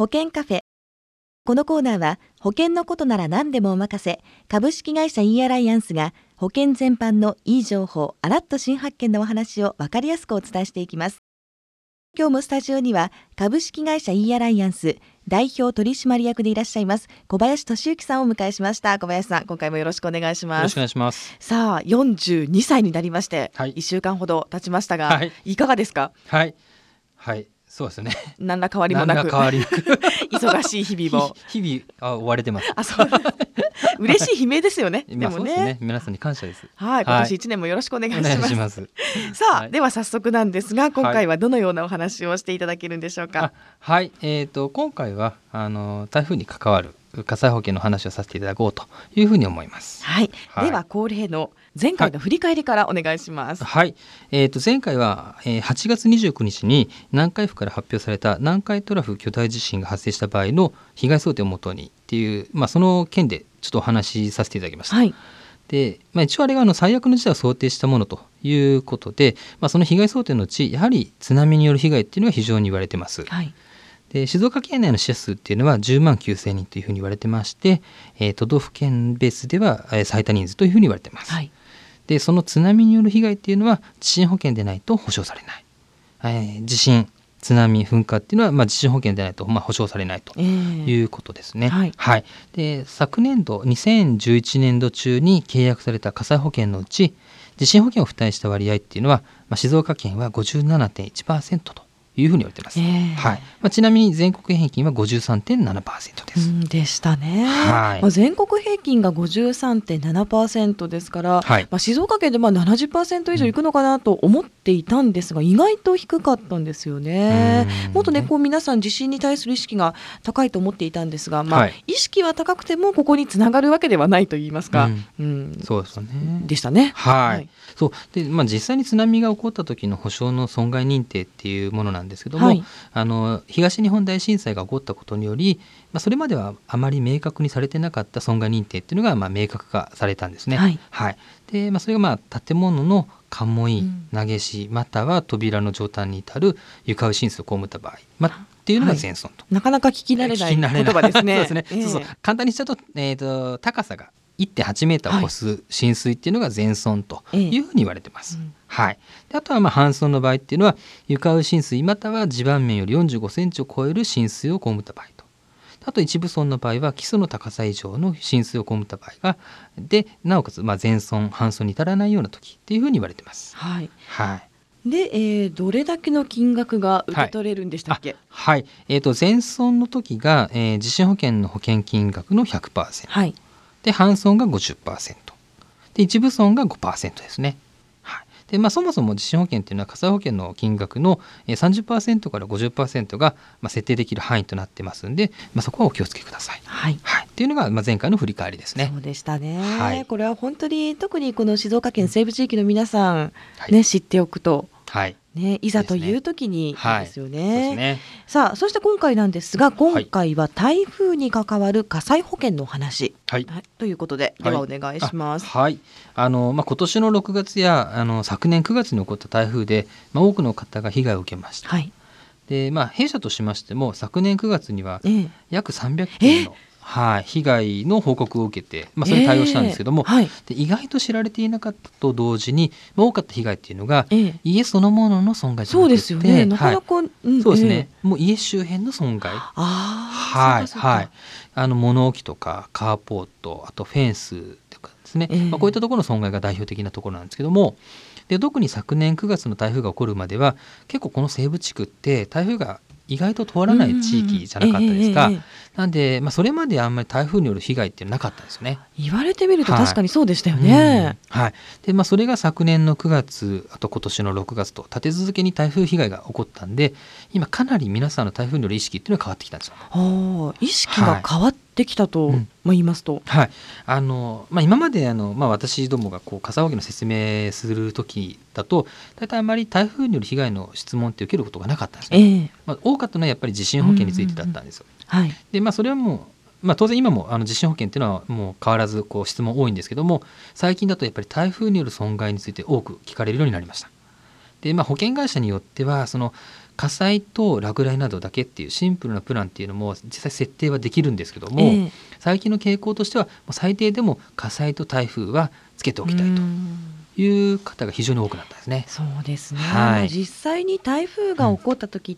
保険カフェ。このコーナーは保険のことなら何でもお任せ、株式会社 e アライアンスが保険全般のいい情報、あらっと新発見のお話を分かりやすくお伝えしていきます。今日もスタジオには株式会社 e アライアンス代表取締役でいらっしゃいます小林俊之さんをお迎えしました。小林さん、今回もよろしくお願いします。 よろしくお願いします。 さあ、42歳になりまして、 はい、 1週間ほど経ちましたが、 はい、 いかがですか？ はい、はい、そうですね。 何ら変わりもなく忙しい日々も日々追われてます。 そう嬉しい悲鳴ですよね。でもね、 そうですね、皆さんに感謝です。 はい、今年1年もよろしくお願いします。さあ、では早速なんですが、今回はどのようなお話をしていただけるんでしょうか？ はい、今回は台風に関わる火災保険の話をさせていただこうというふうに思います。 はい、では恒例の前回の振り返りからお願いします。 はい、前回は8月29日に南海府から発表された南海トラフ巨大地震が発生した場合の被害想定をもとにっていう、その件でちょっとお話しさせていただきました。はい、で一応あれが最悪の事態を想定したものということで、その被害想定のうちやはり津波による被害っていうのが非常に言われてます。はい、で静岡県内の死者数っていうのは10万9000人というふうに言われてまして、都道府県ベースでは最多人数というふうに言われています。はい、でその津波による被害っていうのは地震保険でないと保証されない、地震津波噴火っていうのは、地震保険でないと、保証されないということですね。はいはい、で昨年度2011年度中に契約された火災保険のうち地震保険を付帯した割合っていうのは、静岡県は 57.1% というふうに言われています。はい、ちなみに全国平均は 53.7% です。 でしたね。 はい、 全国平均が 53.7% ですから、はい、静岡県で70% 以上いくのかなと思っていたんですが、意外と低かったんですよね。もっとね、皆さん地震に対する意識が高いと思っていたんですが、はい、意識は高くてもここにつながるわけではないといいますか、 そうですよね。 でしたね。 はい、そうで実際に津波が起こった時の補償の損害認定っていうものなんですけども、はい、東日本大震災が起こったことにより、それまではあまり明確にされてなかった損害認定っていうのが明確化されたんですね。はいはい、でそれが建物の関門、投げ石または扉の上端に至る床上浸水を被った場合、っていうのが全損と、 なかなか聞き慣れない言葉ですね。 そうですね、そう簡単にしちゃうと、高さが1.8 メーターを超す浸水っていうのが全損というふうに言われてます。はい、であとは半損の場合っていうのは床上浸水または地盤面より45センチを超える浸水を被った場合と、あと一部損の場合は基礎の高さ以上の浸水を被った場合がで、なおかつ全損半損に至らないような時っていうふうに言われてます。はい、はい、 で、どれだけの金額が受け取れるんでしたっけ？ はい、全損の時が、地震保険の保険金額の 100%、はい、で半損が 50% で一部損が 5% ですね。はい、でそもそも地震保険っていうのは火災保険の金額の 30% から 50% が設定できる範囲となってますんで、そこはお気をつけください。はいはい、っていうのが前回の振り返りですね。 そうでしたね。 はい、 これは本当に特にこの静岡県西部地域の皆さん、知っておくと、はいいざという時にですよね。さあ、そして今回なんですが、今回は台風に関わる火災保険のお話、ということで、ではお願いします。 はい、今年の6月や昨年9月に起こった台風で、多くの方が被害を受けました。はい、で弊社としましても昨年9月には約300件の被害の報告を受けて、それに対応したんですけども、で意外と知られていなかったと同時に、多かった被害っていうのが、家そのものの損害じゃなくて、そうですよね、なかなか、そうですね、もう家周辺の損害、物置とかカーポート、あとフェンスとかですね、こういったところの損害が代表的なところなんですけども、で特に昨年9月の台風が起こるまでは結構この西部地区って台風が意外と通らない地域じゃなかったですか。なんで、それまであんまり台風による被害ってなかったんですよね。 言われてみると確かにそうでしたよね。 でそれが昨年の9月あと今年の6月と立て続けに台風被害が起こったんで、今かなり皆さんの台風による意識っていうのが変わってきたんですよ。 意識が変わってきたと言いますと、 今まで私どもが火災保険の説明する時だと大体あまり台風による被害の質問って受けることがなかったんですね。多かったのはやっぱり地震保険についてだったんですよ。でそれはもう当然今も地震保険っていうのはもう変わらず質問多いんですけども、最近だとやっぱり台風による損害について多く聞かれるようになりました。 で、保険会社によってはその火災と落雷などだけっていうシンプルなプランっていうのも実際設定はできるんですけども、最近の傾向としてはもう最低でも火災と台風はつけておきたいという方が非常に多くなったんですね。 そうですね、 はい、 実際に台風が起こった時って、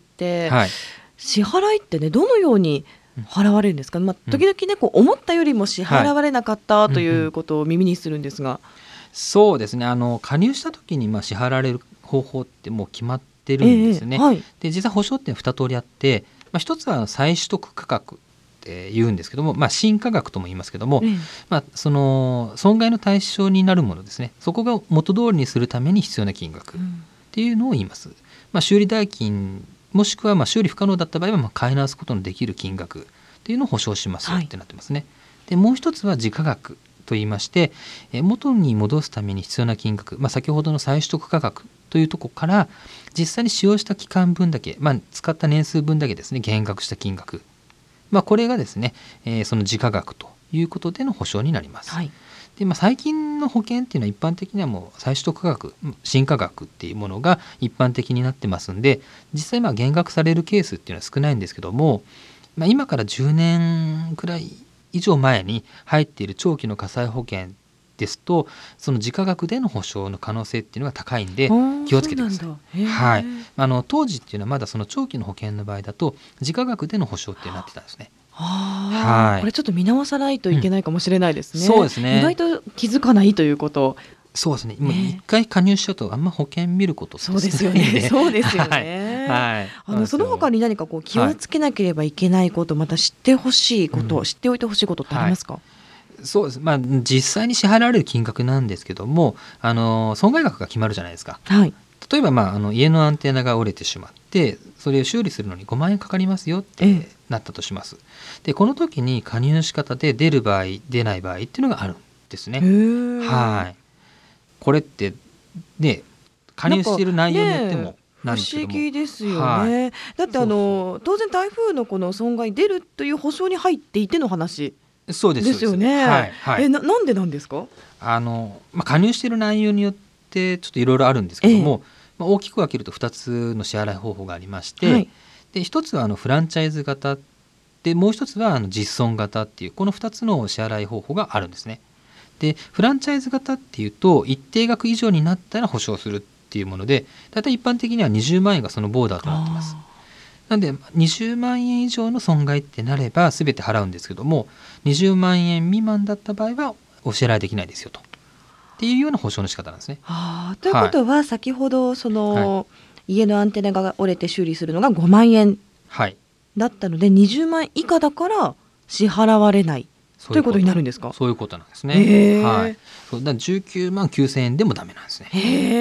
はい、 支払いってねどのように払われるんですか？時々ねこう思ったよりも支払われなかったということを耳にするんですが、 そうですね、加入した時に支払われる方法ってもう決まってるんですね。 はい、 で実際保証って2通りあって、一つは再取得価格って言うんですけども、新価格とも言いますけども、その損害の対象になるものですね、そこが元通りにするために必要な金額っていうのを言います。修理代金もしくは修理不可能だった場合は買い直すことのできる金額っていうのを保証しますよってなってますね。でもう一つは時価額と言いまして、元に戻すために必要な金額、先ほどの再取得価格というところから実際に使用した期間分だけ、使った年数分だけですね減額した金額、これがですね、その時価額ということでの保証になります。で最近の保険っていうのは一般的にはもう再取得価格、新価格っていうものが一般的になってますんで、実際減額されるケースっていうのは少ないんですけども、今から10年くらい以上前に入っている長期の火災保険ですと、その時価額での保証の可能性っていうのが高いんで気をつけてください。はい、当時っていうのはまだその長期の保険の場合だと時価額での保証ってなってたんですね。 これちょっと見直さないといけないかもしれないですね。 そうですね、 意外と気づかないということ。 そうですね、一回加入しちゃうとあんま保険見ることってそうですよね。そうですよね。その他に何か気をつけなければいけないこと、また知ってほしいこと、知っておいてほしいことってありますか？ そうです、実際に支払われる金額なんですけども、損害額が決まるじゃないですか。例えば、家のアンテナが折れてしまってそれを修理するのに5万円かかりますよってなったとします。でこの時に加入の仕方で出る場合出ない場合っていうのがあるんですね。これってね加入している内容によってもなんですけども、 不思議ですよね。だって当然台風のこの損害出るという保証に入っていての話ですよね。なんでなんですか？加入している内容によってちょっといろいろあるんですけども、大きく分けると2つの支払い方法がありまして、で1つはフランチャイズ型で、もう1つは実損型っていうこの2つの支払い方法があるんですね。でフランチャイズ型っていうと一定額以上になったら保証するっていうもので、だいたい一般的には20万円がそのボーダーとなっています。なので20万円以上の損害ってなれば全て払うんですけども、20万円未満だった場合はお支払いできないですよとっていうような保証の仕方なんですね。 ということは、先ほど家のアンテナが折れて修理するのが5万円だったので、20万円以下だから支払われないということになるんですか？ そういうことなんですね。そうだ19万9,000円でもダメなんですね。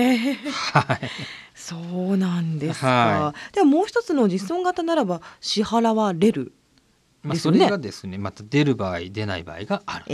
そうなんですか。ではもう一つの実損型ならば支払われるですよね。 それがですねまた出る場合出ない場合がある。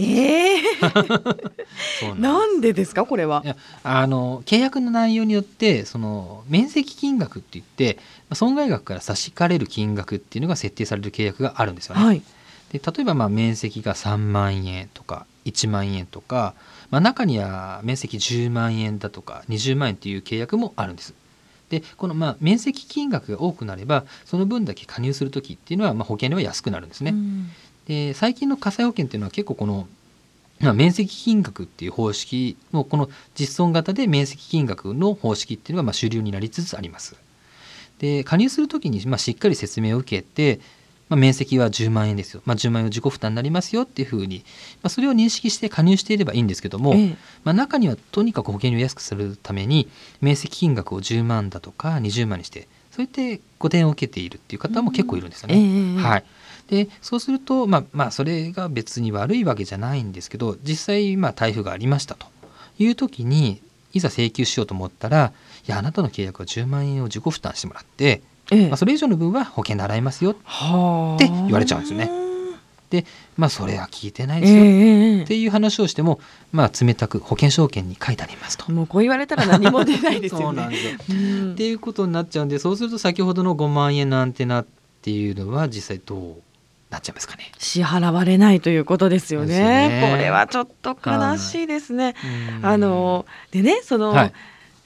なんでですかこれは？ 契約の内容によってその面積金額っていって損害額から差し引かれる金額っていうのが設定される契約があるんですよね。で例えば面積が3万円とか1万円とか、中には面積10万円だとか20万円っていう契約もあるんです。でこの面積金額が多くなればその分だけ加入する時っていうのは保険料は安くなるんですね。で最近の火災保険っていうのは結構この、面積金額っていう方式のこの実損型で面積金額の方式っていうのが主流になりつつあります。で加入する時にしっかり説明を受けて、面積は10万円ですよ、10万円を自己負担になりますよっていうふうに、それを認識して加入していればいいんですけども、中にはとにかく保険料を安くするために面積金額を10万だとか20万にしてそうやってご提案を受けているっていう方も結構いるんですよね。でそうすると、それが別に悪いわけじゃないんですけど、実際台風がありましたという時にいざ請求しようと思ったら、いやあなたの契約は10万円を自己負担してもらって、それ以上の分は保険で払いますよって言われちゃうんですよね。でそれは聞いてないですよっていう話をしても、冷たく保険証券に書いてありますと。 もうこう言われたら何も出ないですよね。 そうなんですよっていうことになっちゃうんで、そうすると先ほどの5万円のアンテナっていうのは実際どうなっちゃいますかね。 支払われないということですよね。これはちょっと悲しいですね。でね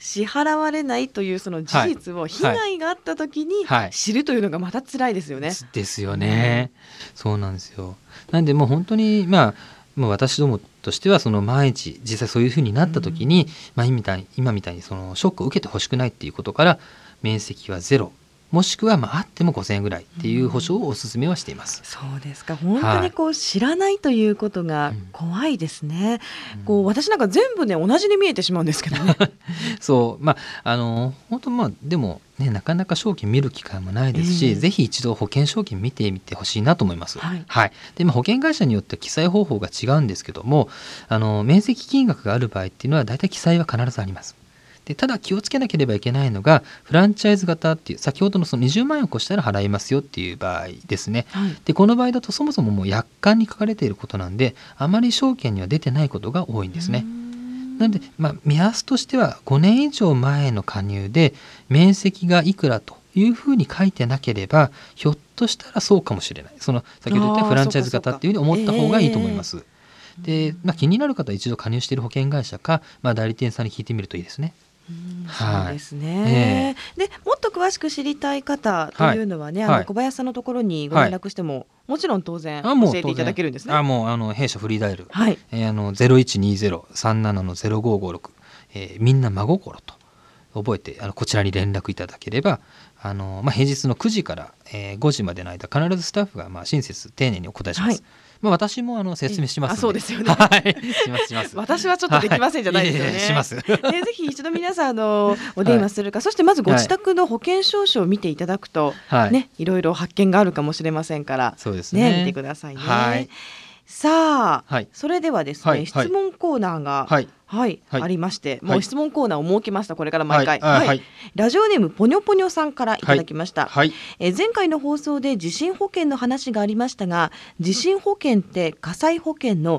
支払われないというその事実を被害があった時に知るというのがまた辛いですよね。 ですよね、そうなんですよ。なんでもう本当にもう私どもとしてはその毎日実際そういう風になった時に、今みたいにそのショックを受けてほしくないっていうことから面積はゼロもしくはあっても5000円ぐらいっていう保証をお勧めはしています。 そうですか。本当に知らないということが怖いですね。私なんか全部ね同じに見えてしまうんですけどね。 そう本当でもねなかなか証券見る機会もないですし、ぜひ一度保険証券見てみてほしいなと思います。で保険会社によって記載方法が違うんですけども、面積金額がある場合っていうのはだいたい記載は必ずあります。でただ気をつけなければいけないのがフランチャイズ型っていう先ほどのその20万円を越したら払いますよっていう場合ですね。でこの場合だとそもそももう約款に書かれていることなんであまり証券には出てないことが多いんですね。なので、目安としては5年以上前の加入で面積がいくらというふうに書いてなければひょっとしたらそうかもしれない。その先ほど言ったフランチャイズ型っていうふうに思った方がいいと思います。で気になる方は一度加入している保険会社か、代理店さんに聞いてみるといいですね。 そうですね。でもっと詳しく知りたい方というのはね、小林さんのところにご連絡しても、もちろん当然教えていただけるんですね。 もう弊社フリーダイル、0120-37-0556、みんな真心と覚えてこちらに連絡いただければ平日の9時から、5時までの間必ずスタッフが親切丁寧にお答えします。私も説明しますので。 そうですよね。 します。 私はちょっとできませんじゃないですよね。 します。ぜひ一度皆さんお電話するか、そしてまずご自宅の保険証書を見ていただくと、いろいろ発見があるかもしれませんから、 そうですね。 見てくださいね。さあ、それではですね、質問コーナーがありまして、もう質問コーナーを設けました。これから毎回、ラジオネームぽにょぽにょさんからいただきました。前回の放送で地震保険の話がありましたが、地震保険って火災保険の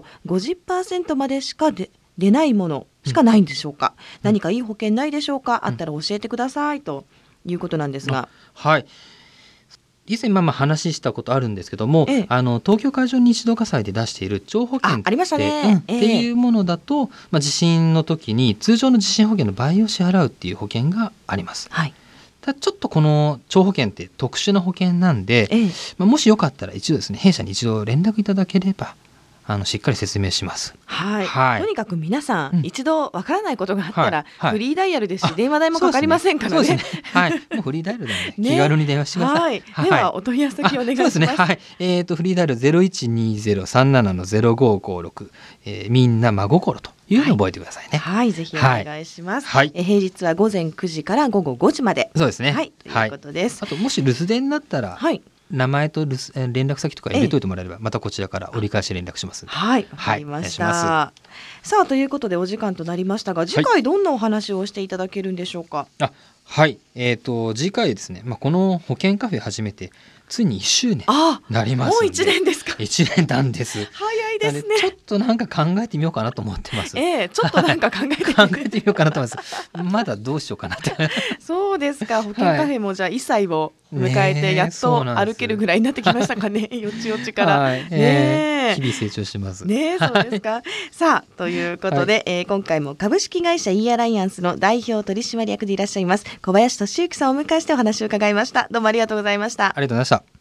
50% までしか出ないものしかないんでしょうか。何かいい保険ないでしょうか。あったら教えてくださいということなんですが、 以前話したことあるんですけども、東京海上日動火災で出している超保険っていうものだと、地震の時に通常の地震保険の倍を支払うっていう保険があります。ただちょっとこの超保険って特殊な保険なんで、もしよかったら一度ですね弊社に一度連絡いただければしっかり説明します。とにかく皆さん、一度わからないことがあったら、フリーダイヤルですし電話代もかかりませんからね。 もうフリーダイヤルで気軽に電話してください。 ではお問い合わせ先お願いします。 フリーダイヤル 0120-37-0556、みんな真心というのを覚えてくださいね。 ぜひお願いします。平日は午前9時から午後5時まで。 そうですね。 ということです。 あともし留守電になったら、名前と連絡先とか入れといてもらえれば、またこちらから折り返し連絡します。わかりました。さあということでお時間となりましたが、次回どんなお話をしていただけるんでしょうか。次回ですね、この保険カフェ始めてついに1周年なりますので。 もう1年ですか。 1年なんです。 早いですね。 ちょっと考えてみようかなと思ってます。 ちょっと考えてみようかなと思います。まだどうしようかなって。 そうですか。保険カフェもじゃあ1歳を迎えてやっと歩けるぐらいになってきましたかね。よちよちから。 日々成長してます。 そうですか。さあということで、今回も株式会社 E アライアンスの代表取締役でいらっしゃいます小林俊之さんをお迎えしてお話を伺いました。どうもありがとうございました。 ありがとうございました。